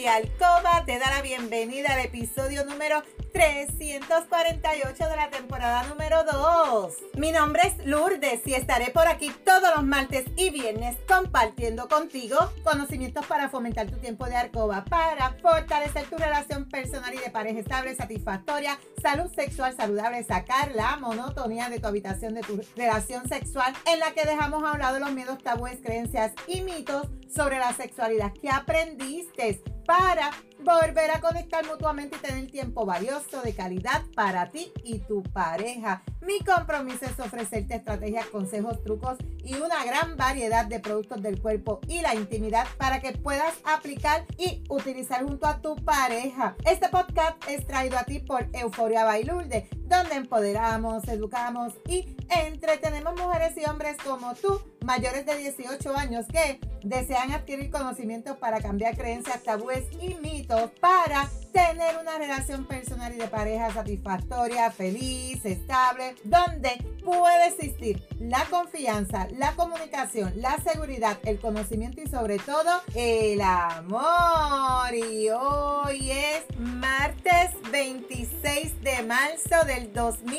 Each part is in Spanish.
de Alcoba te da la bienvenida al episodio número 348 de la temporada número 2. Mi nombre es Lourdes y estaré por aquí todos los martes y viernes compartiendo contigo conocimientos para fomentar tu tiempo de alcoba, para fortalecer tu relación personal y de pareja estable, satisfactoria, salud sexual saludable, sacar la monotonía de tu habitación, de tu relación sexual, en la que dejamos a un lado los miedos, tabúes, creencias y mitos sobre la sexualidad que aprendiste, para volver a conectar mutuamente y tener tiempo valioso de calidad para ti y tu pareja. Mi compromiso es ofrecerte estrategias, consejos, trucos y una gran variedad de productos del cuerpo y la intimidad para que puedas aplicar y utilizar junto a tu pareja. Este podcast es traído a ti por Euforia by Lourdes, donde empoderamos, educamos y entretenemos mujeres y hombres como tú, mayores de 18 años, que desean adquirir conocimientos para cambiar creencias, tabúes y mitos para tener una relación personal y de pareja satisfactoria, feliz, estable, donde puede existir la confianza, la comunicación, la seguridad, el conocimiento y sobre todo el amor. Y hoy es martes 26 de marzo del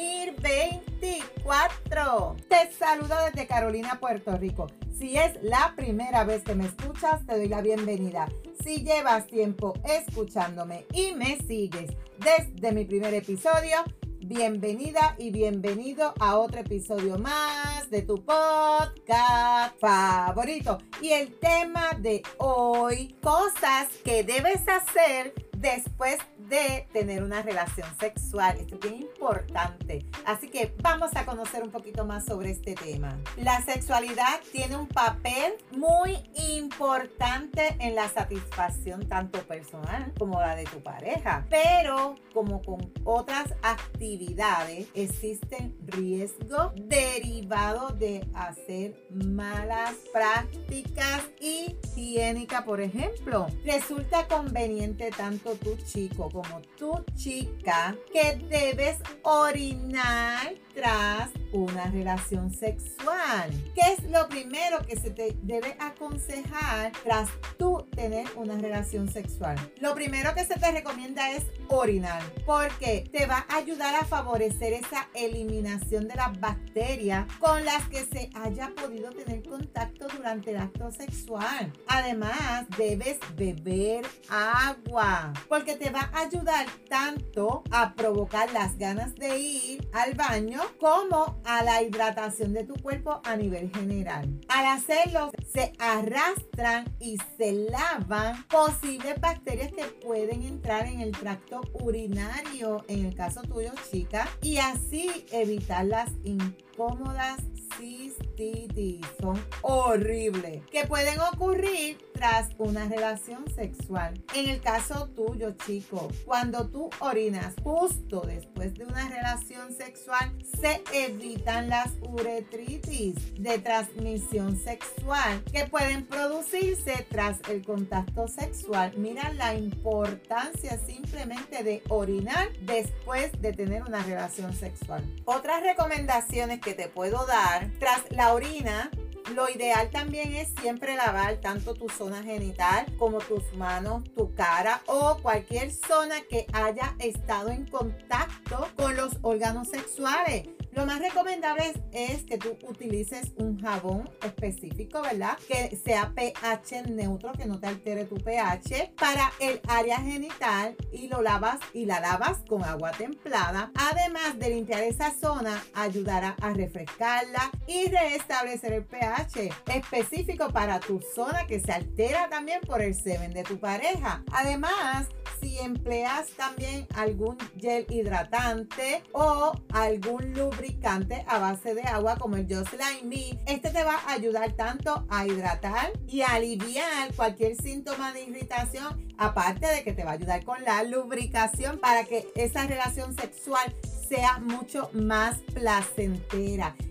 2024. Te saludo desde Carolina, Puerto Rico. Si es la primera vez que me escuchas, te doy la bienvenida. Si llevas tiempo escuchándome y me sigues desde mi primer episodio, bienvenida y bienvenido a otro episodio más de tu podcast favorito. Y el tema de hoy, cosas que debes hacer después de tener una relación sexual. Esto es bien importante. Así que vamos a conocer un poquito más sobre este tema. La sexualidad tiene un papel muy importante en la satisfacción tanto personal como la de tu pareja. Pero como con otras actividades, existen riesgos derivados de hacer malas prácticas higiénicas. Por ejemplo, resulta conveniente tanto tu chico como tu chica que debes orinar tras una relación sexual. ¿Qué es lo primero que se te debe aconsejar tras tú tener una relación sexual? Lo primero que se te recomienda es orinar, porque te va a ayudar a favorecer esa eliminación de las bacterias con las que se haya podido tener contacto durante el acto sexual. Además, debes beber agua, porque te va a ayudar tanto a provocar las ganas de ir al baño como a la hidratación de tu cuerpo a nivel general. Al hacerlo, se arrastran y se lavan posibles bacterias que pueden entrar en el tracto urinario, en el caso tuyo, chica, y así evitar las incómodas cistitis. Son horribles, que pueden ocurrir tras una relación sexual. En el caso tuyo, chico, cuando tú orinas justo después de una relación sexual, se evitan las uretritis de transmisión sexual que pueden producirse tras el contacto sexual. Mira la importancia simplemente de orinar después de tener una relación sexual. Otras recomendaciones que te puedo dar tras la orina: lo ideal también es siempre lavar tanto tu zona genital como tus manos, tu cara o cualquier zona que haya estado en contacto con los órganos sexuales. Lo más recomendable es que tú utilices un jabón específico, ¿verdad? Que sea pH neutro, que no te altere tu pH para el área genital, y lo lavas y la lavas con agua templada. Además de limpiar esa zona, ayudará a refrescarla y restablecer el pH específico para tu zona que se altera también por el semen de tu pareja. Además, si empleas también algún gel hidratante o algún lubricante a base de agua como el Just Like Me, este te va a ayudar tanto a hidratar y a aliviar cualquier síntoma de irritación, aparte de que te va a ayudar con la lubricación para que esa relación sexual sea mucho más placentera.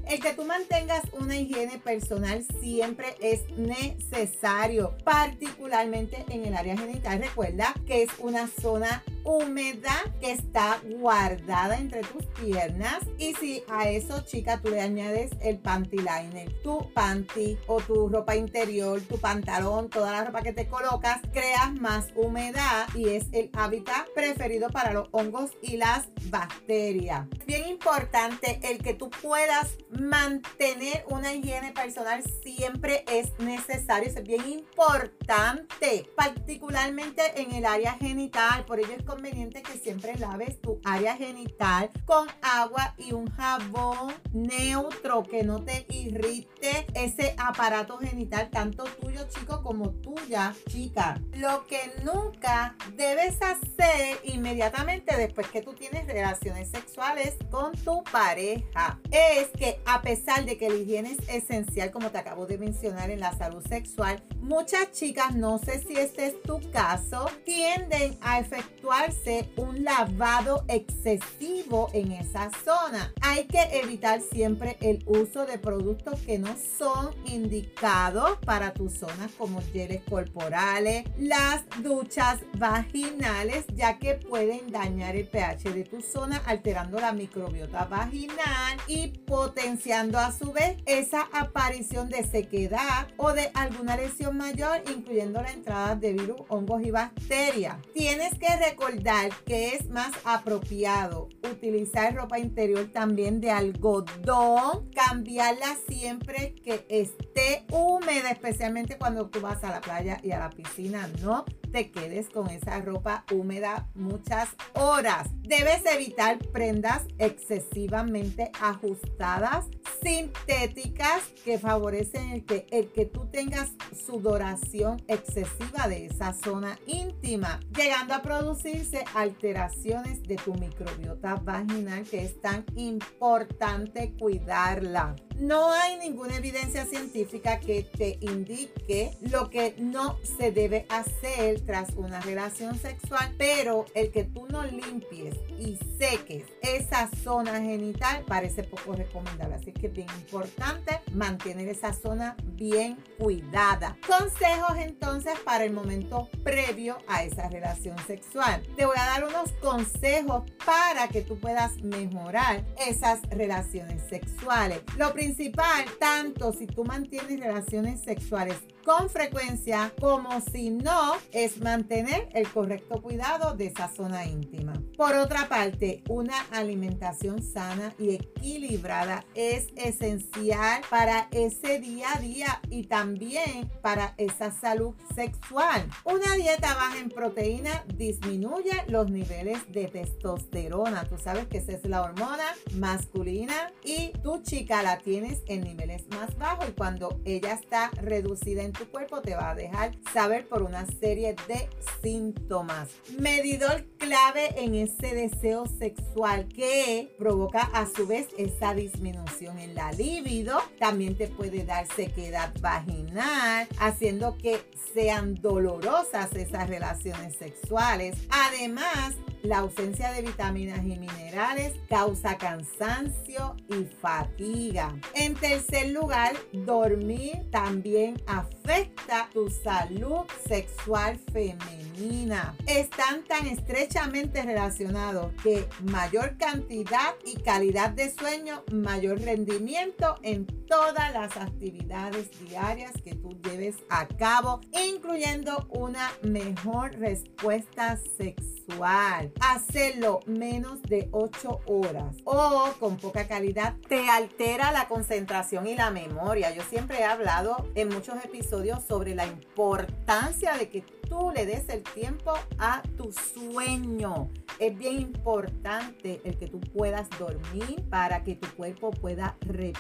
El que tú mantengas una higiene personal siempre es necesario, particularmente en el área genital. Recuerda que es una zona húmeda que está guardada entre tus piernas, y si a eso, chica, tú le añades el panty liner, tu panty o tu ropa interior, tu pantalón, toda la ropa que te colocas, creas más humedad y es el hábitat preferido para los hongos y las bacterias. Es bien importante el que tú puedas mantener una higiene personal, siempre es necesario, es bien importante, particularmente en el área genital. Por ello es conveniente que siempre laves tu área genital con agua y un jabón neutro que no te irrite ese aparato genital, tanto tuyo, chico, como tuya, chica. Lo que nunca debes hacer inmediatamente después que tú tienes relaciones sexuales con tu pareja es que, a pesar de que la higiene es esencial, como te acabo de mencionar, en la salud sexual, muchas chicas, no sé si este es tu caso, tienden a efectuarse un lavado excesivo en esa zona. Hay que evitar siempre el uso de productos que no son indicados para tus zonas, como geles corporales, las duchas vaginales, ya que pueden dañar el pH de tu zona, alterando la microbiota vaginal y potenciando a su vez esa aparición de sequedad o de alguna lesión mayor, incluyendo la entrada de virus, hongos y bacterias. Tienes que recordar que es más apropiado utilizar ropa interior también de algodón, cambiarla siempre que esté húmeda, especialmente cuando tú vas a la playa y a la piscina. No te quedes con esa ropa húmeda muchas horas. Debes evitar prendas excesivamente ajustadas, sintéticas, que favorecen el que tú tengas sudoración excesiva de esa zona íntima, llegando a producirse alteraciones de tu microbiota vaginal, que es tan importante cuidarla. No hay ninguna evidencia científica que te indique lo que no se debe hacer tras una relación sexual, pero el que tú no limpies y seques esa zona genital parece poco recomendable. Así que es bien importante mantener esa zona bien cuidada. Consejos entonces para el momento previo a esa relación sexual. Te voy a dar unos consejos para que tú puedas mejorar esas relaciones sexuales. Lo principal, tanto si tú mantienes relaciones sexuales con frecuencia como si no, es mantener el correcto cuidado de esa zona íntima. Por otra parte, una alimentación sana y equilibrada es esencial para ese día a día y también para esa salud sexual. Una dieta baja en proteína disminuye los niveles de testosterona. Tú sabes que esa es la hormona masculina y tu chica la tienes en niveles más bajos, y cuando ella está reducida en tu cuerpo te va a dejar saber por una serie de síntomas. Medidor clave en ese deseo sexual que provoca a su vez esa disminución en la libido. También te puede dar sequedad vaginal, haciendo que sean dolorosas esas relaciones sexuales. Además, la ausencia de vitaminas y minerales causa cansancio y fatiga. En tercer lugar, dormir también afecta tu salud sexual femenina. Están tan estrechamente relacionados que mayor cantidad y calidad de sueño, mayor rendimiento en todas las actividades diarias que tú lleves a cabo, incluyendo una mejor respuesta sexual. Hacerlo menos de 8 horas o con poca calidad te altera la concentración y la memoria. Yo siempre he hablado en muchos episodios sobre la importancia de que tú le des el tiempo a tu sueño. Es bien importante el que tú puedas dormir para que tu cuerpo pueda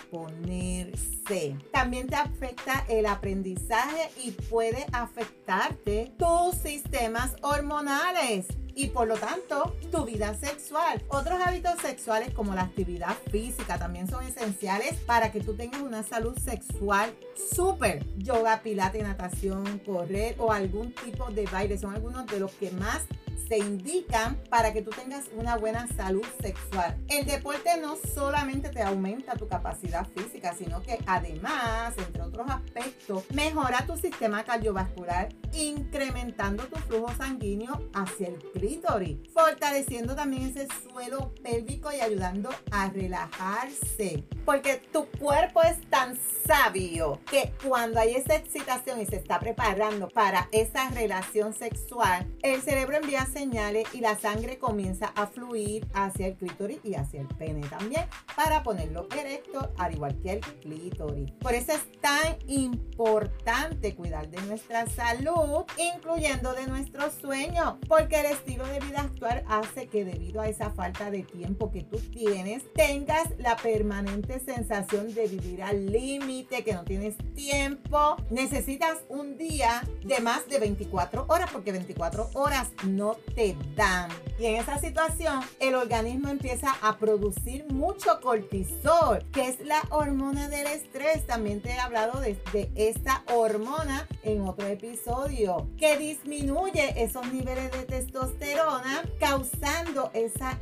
reponerse. También te afecta el aprendizaje y puede afectarte tus sistemas hormonales y por lo tanto tu vida sexual. Otros hábitos sexuales como la actividad física también son esenciales para que tú tengas una salud sexual súper. Yoga, pilates, natación, correr o algún tipo de baile son algunos de los que más se indican para que tú tengas una buena salud sexual. El deporte no solamente te aumenta tu capacidad física, sino que además, entre otros aspectos, mejora tu sistema cardiovascular, incrementando tu flujo sanguíneo hacia el clítoris, fortaleciendo también ese suelo pélvico y ayudando a relajarse. Porque tu cuerpo es tan sabio que cuando hay esa excitación y se está preparando para esa relación sexual, el cerebro envía señales y la sangre comienza a fluir hacia el clítoris y hacia el pene también para ponerlo erecto, al igual que el clítoris. Por eso es tan importante cuidar de nuestra salud, incluyendo de nuestro sueño, porque el estilo de vida actual hace que debido a esa falta de tiempo que tú tienes, tengas la permanente sensación de vivir al límite, que no tienes tiempo. Necesitas un día de más de 24 horas porque 24 horas no te dan. Y en esa situación, el organismo empieza a producir mucho cortisol, que es la hormona del estrés. También te he hablado de esta hormona en otro episodio, que disminuye esos niveles de testosterona, causando esa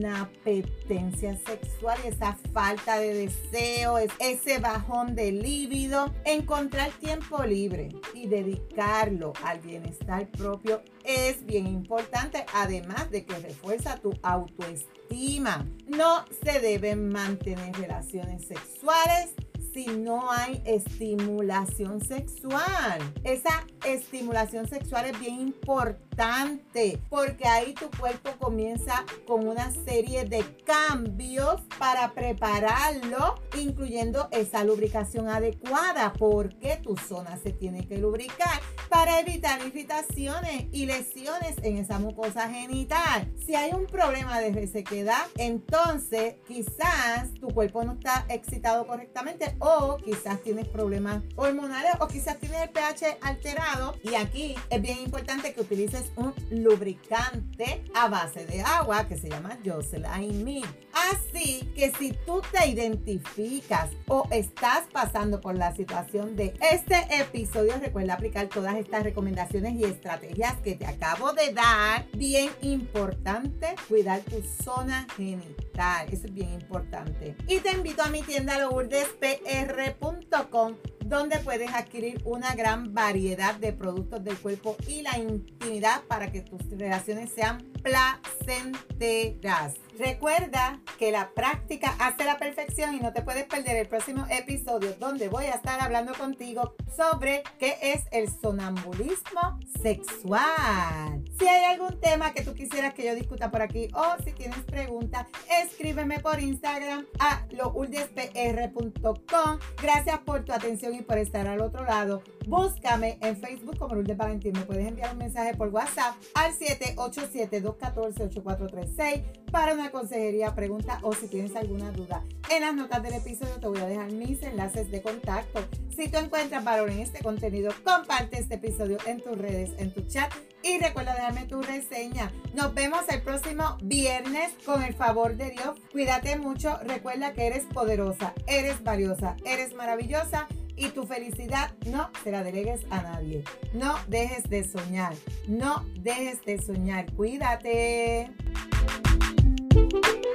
inapetencia sexual, esa falta de deseo, ese bajón de líbido. Encontrar tiempo libre y dedicarlo al bienestar propio es bien importante, además de que refuerza tu autoestima. No se deben mantener relaciones sexuales si no hay estimulación sexual. Esa estimulación sexual es bien importante porque ahí tu cuerpo comienza con una serie de cambios para prepararlo, incluyendo esa lubricación adecuada, porque tu zona se tiene que lubricar para evitar irritaciones y lesiones en esa mucosa genital. Si hay un problema de resequedad, entonces quizás tu cuerpo no está excitado correctamente, o quizás tienes problemas hormonales, o quizás tienes el pH alterado. Y aquí es bien importante que utilices un lubricante a base de agua que se llama Jocelyn Me. Así que si tú te identificas o estás pasando por la situación de este episodio, recuerda aplicar todas estas recomendaciones y estrategias que te acabo de dar. Bien importante cuidar tu zona genital, eso es bien importante. Y te invito a mi tienda lourdespr.com, donde puedes adquirir una gran variedad de productos del cuerpo y la intimidad para que tus relaciones sean placenteras. Recuerda que la práctica hace la perfección y no te puedes perder el próximo episodio, donde voy a estar hablando contigo sobre qué es el sonambulismo sexual. Si hay algún tema que tú quisieras que yo discuta por aquí, o si tienes preguntas, escríbeme por Instagram a lourdespr.com. Gracias por tu atención y por estar al otro lado. Búscame en Facebook como Lourdes Valentín. Me puedes enviar un mensaje por WhatsApp al 787-214-8436 para una consejería, pregunta o si tienes alguna duda. En las notas del episodio te voy a dejar mis enlaces de contacto. Si tú encuentras valor en este contenido, comparte este episodio en tus redes, en tu chat, y recuerda dejarme tu reseña. Nos vemos el próximo viernes con el favor de Dios. Cuídate mucho. Recuerda que eres poderosa, eres valiosa, eres maravillosa. Y tu felicidad no se la delegues a nadie. No dejes de soñar. No dejes de soñar. Cuídate.